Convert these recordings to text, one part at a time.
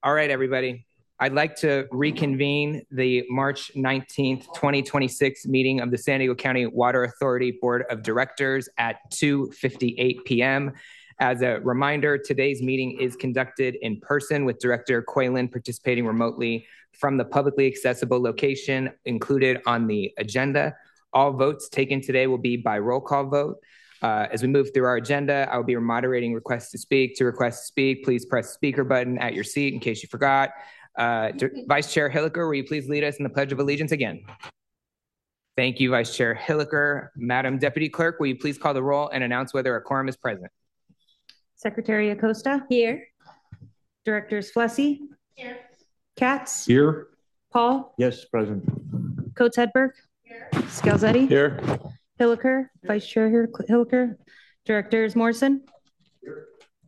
All right, everybody. I'd like to reconvene the March 19th, 2026 meeting of the San Diego County Water Authority Board of Directors at 2:58 p.m. As a reminder, today's meeting is conducted in person with Director Quaylen participating remotely from the publicly accessible location included on the agenda. All votes taken today will be by roll call vote. As we move through our agenda, I will be moderating requests to speak. To request to speak, please press the speaker button at your seat in case you forgot. Vice Chair Hilliker, will you please lead us in the Pledge of Allegiance again? Thank you, Vice Chair Hilliker. Madam Deputy Clerk, will you please call the roll and announce whether a quorum is present? Secretary Acosta? Here. Directors Flessy? Here. Katz? Here. Paul? Yes, present. Coates Hedberg? Here. Scalzetti? Here. Hilliker? Vice Chair Hilliker? Directors Morrison? Here.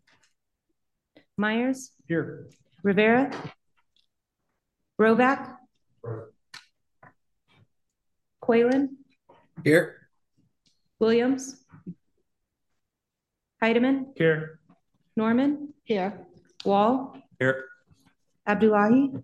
Myers? Here. Rivera? Roback? Quaylen? Here. Williams? Heidemann? Here. Norman? Here. Wall? Here. Abdullahi?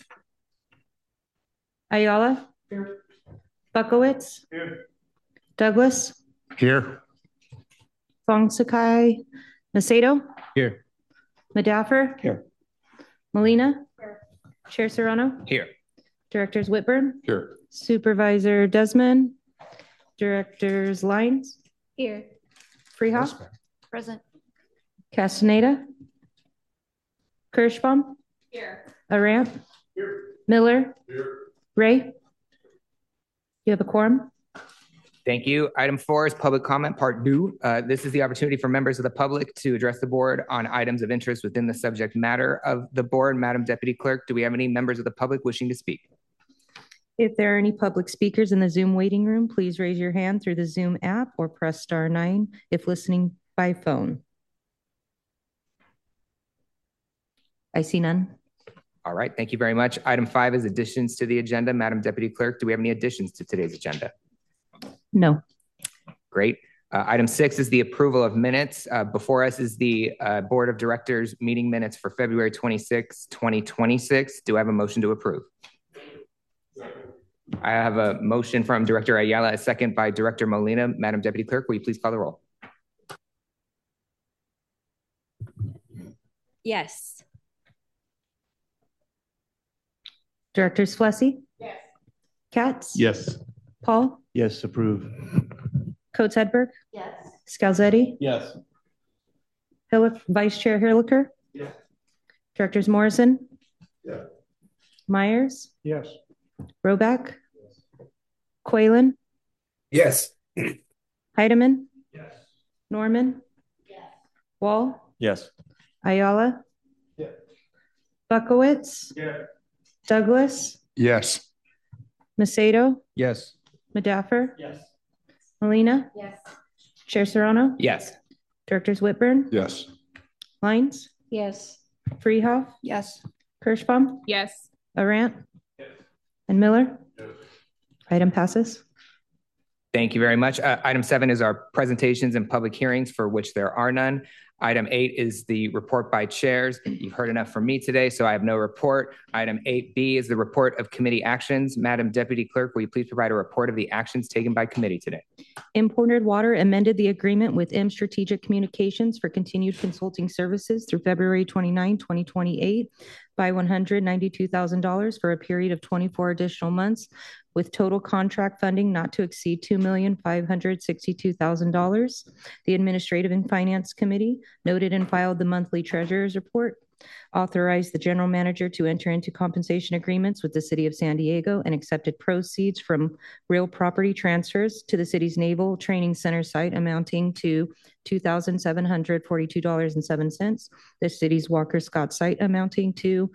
Ayala? Here. Buckowitz? Here. Douglas? Here. Fongsakai Macedo? Here. Madaffer? Here. Molina? Here. Chair Serrano? Here. Directors Whitburn? Here. Supervisor Desmond? Directors Lines? Here. Freehoff? Present. Castaneda? Kirschbaum? Here. Arant? Here. Miller? Here. Ray? You have a quorum? Thank you. Item 4 is public comment, part 2. This is the opportunity for members of the public to address the board on items of interest within the subject matter of the board. Madam Deputy Clerk, do we have any members of the public wishing to speak? If there are any public speakers in the Zoom waiting room, please raise your hand through the Zoom app or press *9 if listening by phone. I see none. All right, thank you very much. Item 5 is additions to the agenda. Madam Deputy Clerk, do we have any additions to today's agenda? No. Great. Item 6 is the approval of minutes. Before us is the Board of Directors meeting minutes for February 26, 2026. Do I have a motion to approve? I have a motion from Director Ayala, a second by Director Molina. Madam Deputy Clerk, will you please call the roll? Yes. Directors Flessy? Yes. Katz? Yes. Paul? Yes, approve. Coates Hedberg? Yes. Scalzetti? Yes. Vice Chair Hilliker? Yes. Directors Morrison? Yes. Myers? Yes. Roback? Quaylen? Yes. Heidemann? Yes. Norman? Yes. Wall? Yes. Ayala? Yes. Buckowitz? Yes. Douglas? Yes. Macedo? Yes. Madaffer? Yes. Molina? Yes. Chair Serrano? Yes. Directors Whitburn? Yes. Lines? Yes. Freehoff? Yes. Kirschbaum? Yes. Arant? Yes. And Miller? Yes. Item passes. Thank you very much. Item 7 is our presentations and public hearings for which there are none. Item 8 is the report by chairs. You've heard enough from me today, so I have no report. Item 8B is the report of committee actions. Madam Deputy Clerk, will you please provide a report of the actions taken by committee today? Imported Water amended the agreement with M Strategic Communications for continued consulting services through February 29, 2028 by $192,000 for a period of 24 additional months, with total contract funding not to exceed $2,562,000. The Administrative and Finance Committee noted and filed the monthly treasurer's report, authorized the general manager to enter into compensation agreements with the city of San Diego, and accepted proceeds from real property transfers to the city's Naval Training Center site amounting to $2,742.07, the city's Walker Scott site amounting to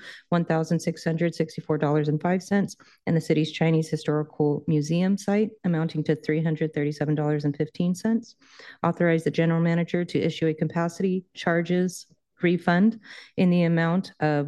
$1,664.05, and the city's Chinese Historical Museum site amounting to $337.15. Authorized the general manager to issue a capacity charges refund in the amount of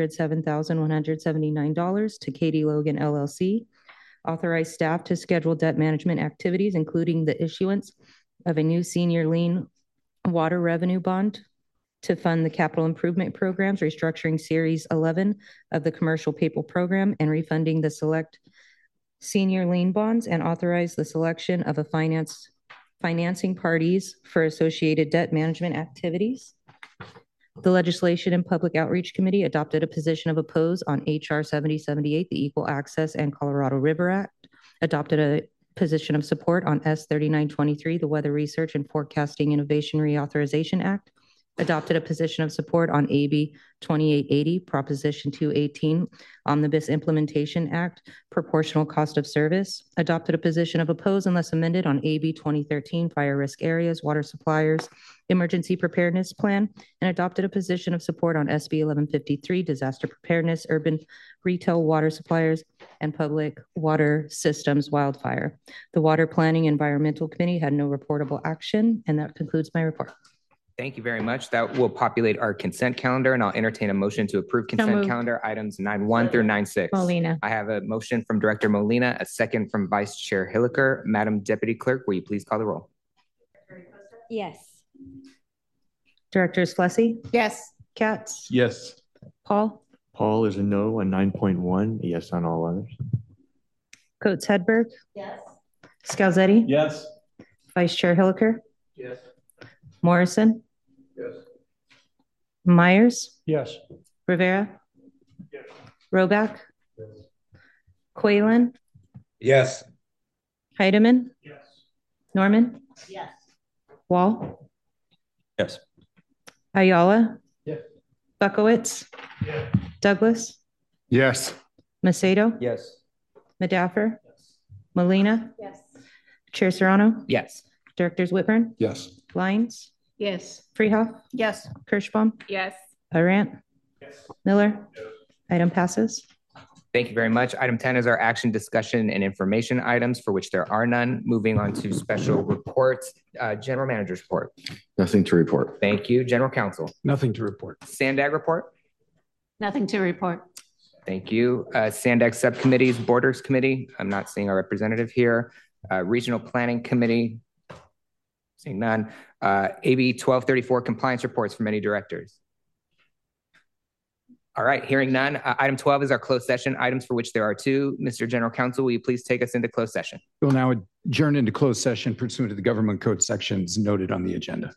$107,179 to Katie Logan LLC. Authorized staff to schedule debt management activities, including the issuance of a new senior lien water revenue bond to fund the capital improvement programs, restructuring Series 11 of the commercial paper program and refunding the select senior lien bonds, and authorize the selection of a financing parties for associated debt management activities. The Legislation and Public Outreach Committee adopted a position of oppose on HR 7078, the Equal Access and Colorado River Act, adopted a position of support on S 3923, the Weather Research and Forecasting Innovation Reauthorization Act, adopted a position of support on AB 2880, Proposition 218, Omnibus Implementation Act, Proportional Cost of Service, adopted a position of oppose unless amended on AB 2013, Fire Risk Areas, Water Suppliers, Emergency Preparedness Plan, and adopted a position of support on SB 1153, Disaster Preparedness, Urban Retail Water Suppliers, and Public Water Systems Wildfire. The Water Planning Environmental Committee had no reportable action, and that concludes my report. Thank you very much. That will populate our consent calendar, and I'll entertain a motion to approve consent calendar items 9.1 through 9.6. Molina. I have a motion from Director Molina, a second from Vice Chair Hilliker. Madam Deputy Clerk, will you please call the roll? Yes. Directors Flessy, Yes. Katz, Yes. Paul, Paul is a no on 9.1, a yes on all others. Coates Hedberg, Yes. Scalzetti, Yes. Vice Chair Hilliker, Yes. Morrison, Yes. Myers, Yes. Rivera, Yes. Roback, Yes. Quaylen, Yes. Heidemann, Yes. Norman, Yes. Wall, Yes. Ayala, Yes. Buckowitz, Yes. Douglas, Yes. Macedo, Yes. Medaffer, Molina, Yes. Chair Serrano, Yes. Directors Whitburn, Yes. Lyons, Yes. Freehoff, Yes. Kirschbaum, Yes. Arant, Yes. Miller. Item passes. Thank you very much. Item 10 is our action, discussion, and information items for which there are none. Moving on to special reports. General Manager's report. Nothing to report. Thank you. General Counsel. Nothing to report. Sandag report. Nothing to report. Thank you. Sandag Subcommittees, Borders Committee. I'm not seeing our representative here. Regional Planning Committee. Seeing none. AB 1234 compliance reports from any directors. All right, hearing none. Item 12 is our closed session items for which there are two. Mr. General Counsel, will you please take us into closed session? We'll now adjourn into closed session pursuant to the government code sections noted on the agenda.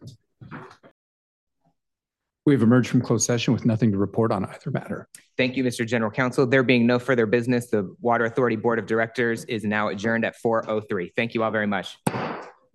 We have emerged from closed session with nothing to report on either matter. Thank you, Mr. General Counsel. There being no further business, the Water Authority Board of Directors is now adjourned at 4:03. Thank you all very much.